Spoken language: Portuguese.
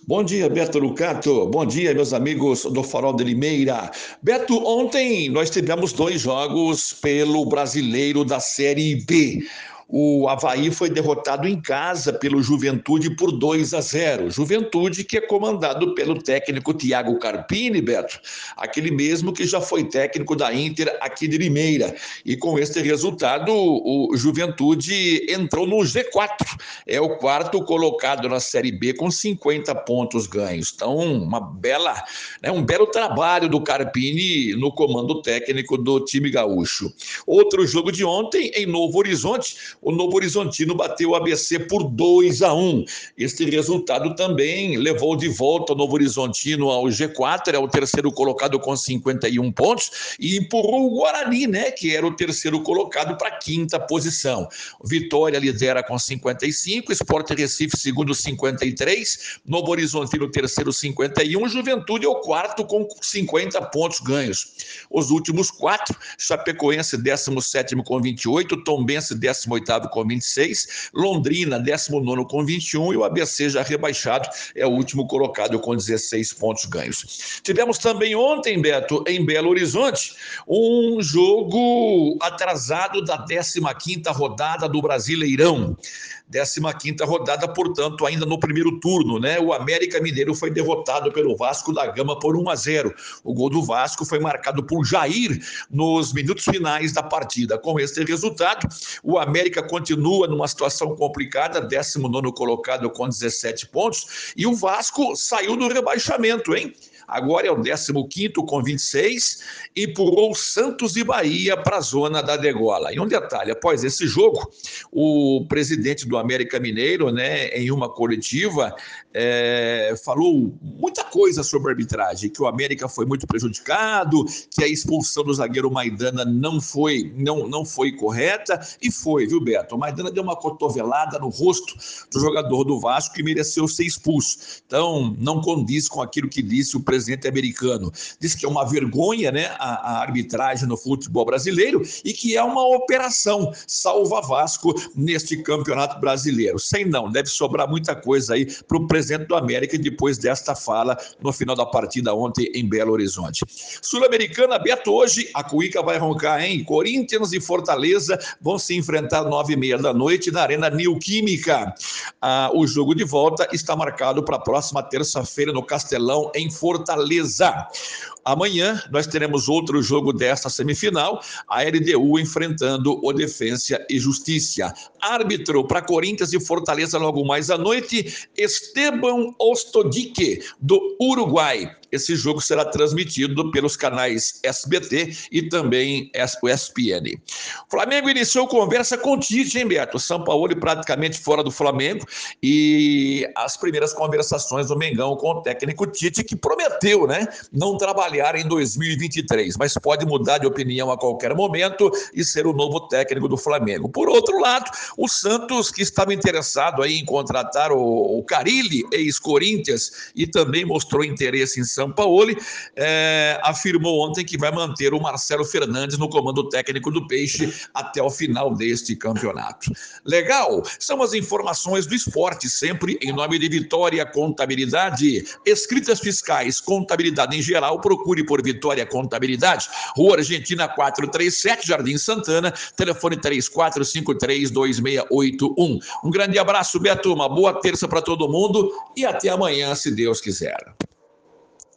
Bom dia, Beto Lucato. Bom dia, meus amigos do Farol de Limeira. Beto, ontem nós tivemos dois jogos pelo Brasileiro da Série B. O Avaí foi derrotado em casa pelo Juventude por 2-0. Juventude que é comandado pelo técnico Thiago Carpini, Beto, aquele mesmo que já foi técnico da Inter aqui de Limeira. E com este resultado, o Juventude entrou no G4. É o quarto colocado na Série B com 50 pontos ganhos. Então, um belo trabalho do Carpini no comando técnico do time gaúcho. Outro jogo de ontem em Novo Horizonte, o Novo Horizontino bateu o ABC por 2-1. Este resultado também levou de volta o Novo Horizontino ao G4, é o terceiro colocado com 51 pontos, e empurrou o Guarani, né, que era o terceiro colocado, para a quinta posição. Vitória lidera com 55, Sport Recife segundo 53, Novo Horizontino terceiro 51, Juventude é o quarto com 50 pontos ganhos. Os últimos quatro, Chapecoense 17º com 28, Tombense 18º com 26, Londrina 19º com 21 e o ABC já rebaixado é o último colocado com 16 pontos ganhos. Tivemos também ontem, Beto, em Belo Horizonte, um jogo atrasado da 15ª rodada do Brasileirão. 15ª rodada, portanto, ainda no primeiro turno, né? O América Mineiro foi derrotado pelo Vasco da Gama por 1-0. O gol do Vasco foi marcado por Jair nos minutos finais da partida. Com esse resultado, o América continua numa situação complicada, 19º colocado com 17 pontos, e o Vasco saiu do rebaixamento, hein? Agora é o 15º com 26 e empurrou Santos e Bahia para a zona da degola. E um detalhe, após esse jogo, o presidente do América Mineiro, né, em uma coletiva, falou muita coisa sobre a arbitragem, que o América foi muito prejudicado, que a expulsão do zagueiro Maidana não foi correta, e foi, viu, Beto? O Maidana deu uma cotovelada no rosto do jogador do Vasco e mereceu ser expulso. Então, não condiz com aquilo que disse o presidente americano. Diz que é uma vergonha, né, a arbitragem no futebol brasileiro e que é uma operação salva Vasco neste campeonato brasileiro. Sei não, deve sobrar muita coisa aí para o presidente do América depois desta fala no final da partida ontem em Belo Horizonte. Sul-Americana, Beto, hoje a cuíca vai roncar, hein? Corinthians e Fortaleza vão se enfrentar às 9h30 da noite na Arena Neoquímica. O jogo de volta está marcado para a próxima terça-feira no Castelão, em Fortaleza. Amanhã nós teremos outro jogo desta semifinal, a LDU enfrentando o Defensa e Justiça. Árbitro para Corinthians e Fortaleza logo mais à noite, Esteban Ostodique, do Uruguai. Esse jogo será transmitido pelos canais SBT e também o ESPN. O Flamengo iniciou conversa com o Tite, hein, Beto? São Paulo praticamente fora do Flamengo e as primeiras conversações do Mengão com o técnico Tite, que prometeu, né, não trabalhar em 2023, mas pode mudar de opinião a qualquer momento e ser o novo técnico do Flamengo. Por outro lado, o Santos, que estava interessado aí em contratar o Carille, ex-Corinthians, e também mostrou interesse em São Paulo, afirmou ontem que vai manter o Marcelo Fernandes no comando técnico do Peixe até o final deste campeonato. Legal? São as informações do esporte, sempre em nome de Vitória Contabilidade. Escritas fiscais, contabilidade em geral, procure por Vitória Contabilidade. Rua Argentina 437, Jardim Santana, telefone 34532681. Um grande abraço, Beto, uma boa terça para todo mundo e até amanhã, se Deus quiser.